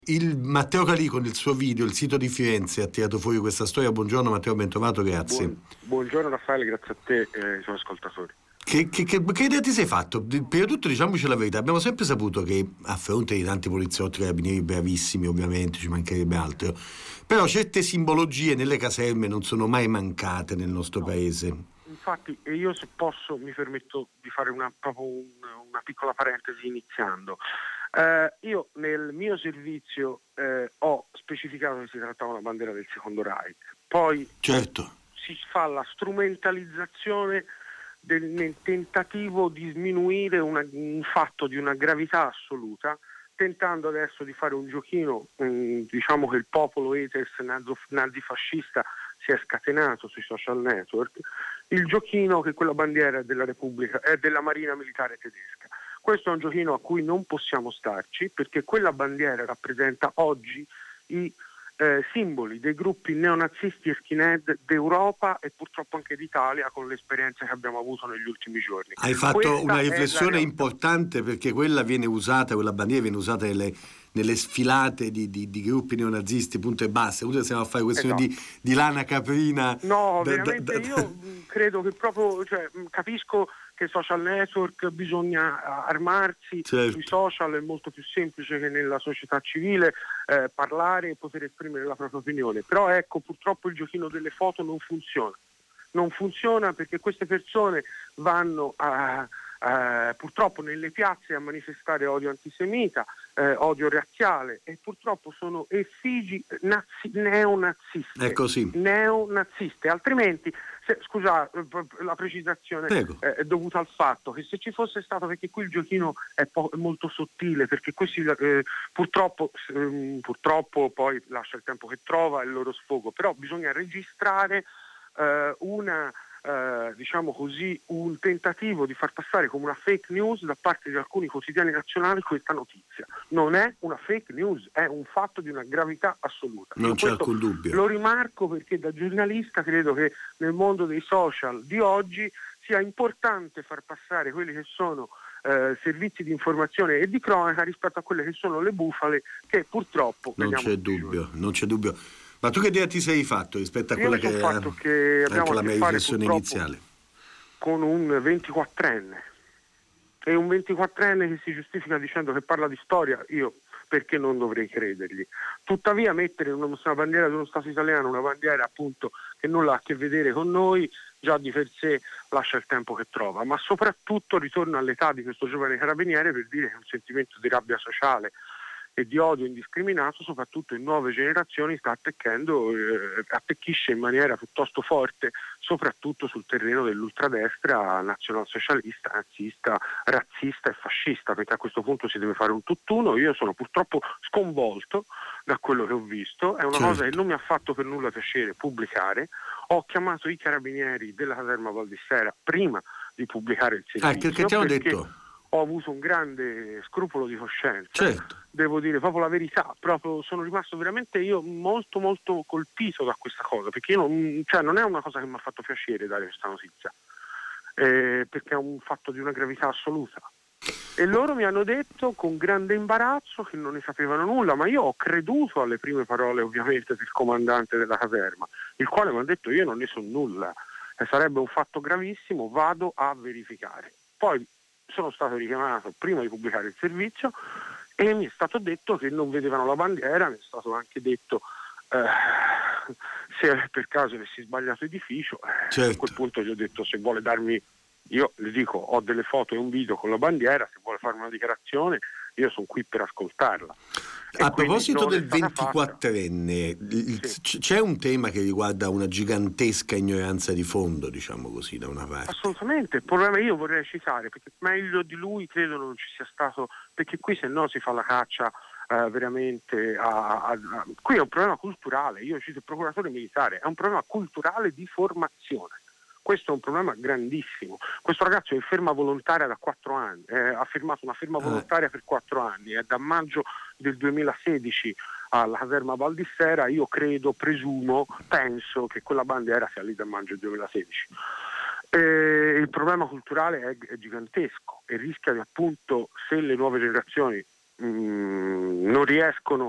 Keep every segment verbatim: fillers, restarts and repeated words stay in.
Il Matteo Calì con il suo video, il sito di Firenze, ha tirato fuori questa storia. Buongiorno Matteo, ben trovato, grazie. Buon, buongiorno Raffaele, grazie a te e ai suoi ascoltatori. Che, che, che, che idea ti sei fatto? Prima di tutto, diciamoci la verità, abbiamo sempre saputo che a fronte di tanti poliziotti, carabinieri bravissimi, ovviamente, ci mancherebbe altro, però certe simbologie nelle caserme non sono mai mancate nel nostro No. paese. Infatti, e io se posso mi permetto di fare una, proprio un, una piccola parentesi iniziando. Eh, io nel mio servizio eh, ho specificato che si trattava di una bandiera del secondo Reich, poi certo. si fa la strumentalizzazione del, nel tentativo di sminuire una, un fatto di una gravità assoluta, tentando adesso di fare un giochino, mh, diciamo che il popolo haters nazifascista si è scatenato sui social network, il giochino che quella bandiera è della Repubblica, è della Marina Militare Tedesca. Questo è un giochino a cui non possiamo starci, perché quella bandiera rappresenta oggi i eh, simboli dei gruppi neonazisti e skinhead d'Europa e purtroppo anche d'Italia, con l'esperienza che abbiamo avuto negli ultimi giorni. Hai fatto Questa una riflessione è importante, perché quella viene usata, quella bandiera viene usata nelle, nelle sfilate di, di, di gruppi neonazisti, punto e basta. Noi stiamo a fare questione esatto. di, di lana caprina. No, da, veramente da, da, io credo che proprio, cioè, capisco che social network bisogna armarsi, certo. Sui social è molto più semplice che nella società civile eh, parlare e poter esprimere la propria opinione, però ecco, purtroppo il giochino delle foto non funziona, non funziona perché queste persone vanno a, a, purtroppo nelle piazze a manifestare odio antisemita, eh, odio razziale, e purtroppo sono effigi nazi, neonaziste, è così. neonaziste, altrimenti se, scusa, la precisazione eh, è dovuta al fatto che se ci fosse stato, perché qui il giochino è, po- è molto sottile, perché questi eh, purtroppo eh, purtroppo poi lascia il tempo che trova il loro sfogo, però bisogna registrare eh, una Uh, diciamo così, un tentativo di far passare come una fake news da parte di alcuni quotidiani nazionali questa notizia. Non è una fake news, è un fatto di una gravità assoluta. Non Io c'è alcun dubbio. Lo rimarco perché da giornalista credo che nel mondo dei social di oggi sia importante far passare quelli che sono uh, servizi di informazione e di cronaca rispetto a quelle che sono le bufale che purtroppo non c'è dubbio, non c'è dubbio. Ma tu che idea ti sei fatto rispetto a Io quella mi che sono è fatto che abbiamo anche la a che mia fare riflessione iniziale con un ventiquattrenne, e un ventiquattrenne che si giustifica dicendo che parla di storia, io perché non dovrei credergli? Tuttavia mettere una, una bandiera dello Stato italiano, una bandiera appunto che nulla ha a che vedere con noi, già di per sé lascia il tempo che trova, ma soprattutto ritorna all'età di questo giovane carabiniere per dire che un sentimento di rabbia sociale e di odio indiscriminato, soprattutto in nuove generazioni, sta attecchendo, eh, attecchisce in maniera piuttosto forte, soprattutto sul terreno dell'ultradestra nazionalsocialista, nazista, razzista e fascista, perché a questo punto si deve fare un tutt'uno. Io sono purtroppo sconvolto da quello che ho visto, è una certo. cosa che non mi ha fatto per nulla piacere pubblicare. Ho chiamato i carabinieri della caserma Val di Sera prima di pubblicare il servizio, ah, che ti hanno perché detto? ho avuto un grande scrupolo di coscienza, certo. Devo dire proprio la verità, proprio sono rimasto veramente io molto molto colpito da questa cosa, perché io non, cioè non è una cosa che mi ha fatto piacere dare questa notizia, eh, perché è un fatto di una gravità assoluta. E loro mi hanno detto con grande imbarazzo che non ne sapevano nulla, ma io ho creduto alle prime parole ovviamente del comandante della caserma, il quale mi ha detto io non ne so nulla, e sarebbe un fatto gravissimo, vado a verificare. Poi sono stato richiamato prima di pubblicare il servizio e mi è stato detto che non vedevano la bandiera, mi è stato anche detto eh, se per caso avessi sbagliato edificio, eh, certo. A quel punto gli ho detto se vuole darmi, io le dico ho delle foto e un video con la bandiera, se vuole fare una dichiarazione io sono qui per ascoltarla. A proposito del ventiquattrenne, sì. c'è un tema che riguarda una gigantesca ignoranza di fondo, diciamo così, da una parte. Assolutamente, il problema io vorrei citare, perché meglio di lui credo non ci sia stato, perché qui se no si fa la caccia eh, veramente a, a, a... Qui è un problema culturale, io cito il procuratore militare, è un problema culturale di formazione. Questo è un problema grandissimo. Questo ragazzo è in ferma volontaria da quattro anni, eh, ha firmato una firma volontaria per quattro anni, è da maggio del duemilasedici alla caserma Val di Sera. Io credo, presumo, penso che quella bandiera sia lì da maggio del duemilasedici. Eh, il problema culturale è, è gigantesco e rischia di, appunto, se le nuove generazioni mh, non riescono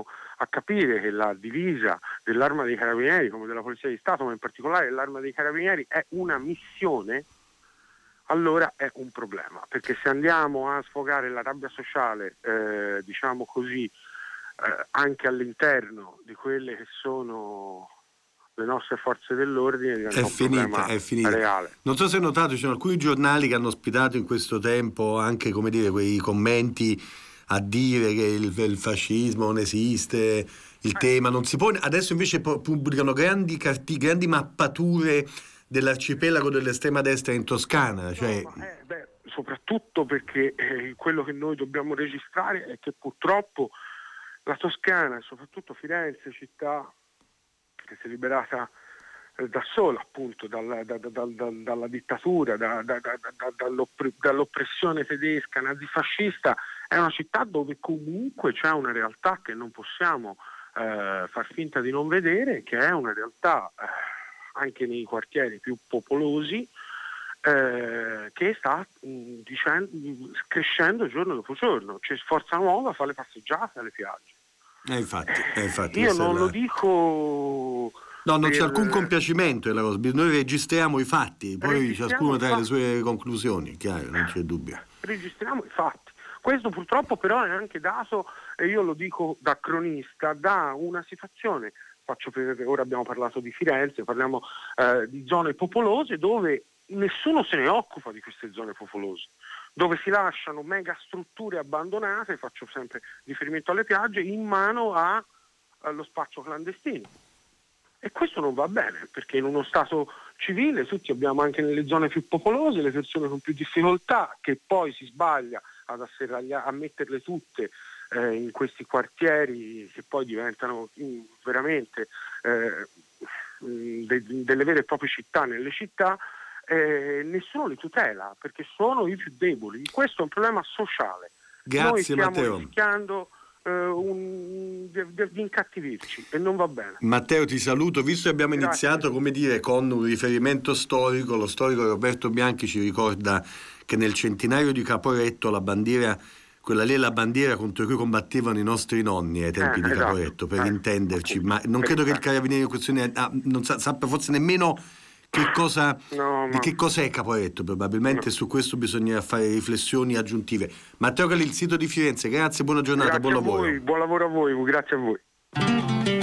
a capire che la divisa dell'Arma dei Carabinieri, come della Polizia di Stato, ma in particolare dell'Arma dei Carabinieri, è una missione, allora è un problema, perché se andiamo a sfogare la rabbia sociale, eh, diciamo così, eh, anche all'interno di quelle che sono le nostre forze dell'ordine, diventa è un finita, problema è finita. reale. Non so se hai notato, ci sono alcuni giornali che hanno ospitato in questo tempo anche, come dire, quei commenti a dire che il, il fascismo non esiste, il tema non si pone. Adesso invece pubblicano grandi, carti, grandi mappature dell'arcipelago dell'estrema destra in Toscana. Cioè... No, eh, beh, soprattutto perché eh, quello che noi dobbiamo registrare è che purtroppo la Toscana e soprattutto Firenze, città che si è liberata eh, da sola appunto dalla, da, da, da, dalla dittatura, da, da, da, da, dall'opp- dall'oppressione tedesca nazifascista, è una città dove comunque c'è una realtà che non possiamo eh, far finta di non vedere, che è una realtà eh, anche nei quartieri più popolosi, eh, che sta mh, dicendo, crescendo giorno dopo giorno. C'è Forza Nuova, fa le passeggiate alle piagge. Eh, infatti, eh, infatti, io non la... lo dico. No, non per... c'è alcun compiacimento nella cosa. Noi registriamo i fatti, poi registriamo ciascuno trae le fatti. sue conclusioni, chiaro, non c'è dubbio. Registriamo i fatti. Questo purtroppo però è anche dato, e io lo dico da cronista, da una situazione, faccio per, ora abbiamo parlato di Firenze, parliamo eh, di zone popolose dove nessuno se ne occupa di queste zone popolose, dove si lasciano mega strutture abbandonate, faccio sempre riferimento alle piagge, in mano a, allo spaccio clandestino. E questo non va bene, perché in uno Stato civile tutti abbiamo anche nelle zone più popolose le persone con più difficoltà, che poi si sbaglia ad asserraglia- a metterle tutte eh, in questi quartieri che poi diventano mh, veramente eh, mh, de- delle vere e proprie città nelle città. Eh, nessuno li tutela perché sono i più deboli. Questo è un problema sociale. Grazie, noi stiamo Matteo. rischiando eh, un, di, di, di incattivirci e non va bene. Matteo, ti saluto. Visto che abbiamo Grazie. iniziato, come dire, con un riferimento storico, lo storico Roberto Bianchi ci ricorda che nel centenario di Caporetto la bandiera, quella lì è la bandiera contro cui combattevano i nostri nonni ai tempi Eh, di esatto. Caporetto, per Eh, intenderci, appunto. ma non Per credo che il intenderci. carabiniere in questione ah, non sa, sappia forse nemmeno che cosa, No, di ma- che cos'è Caporetto. Probabilmente No. su questo bisognerà fare riflessioni aggiuntive. Matteo Calì, il sito di Firenze, grazie, buona giornata, Grazie buon a lavoro. voi, buon lavoro a voi, grazie a voi.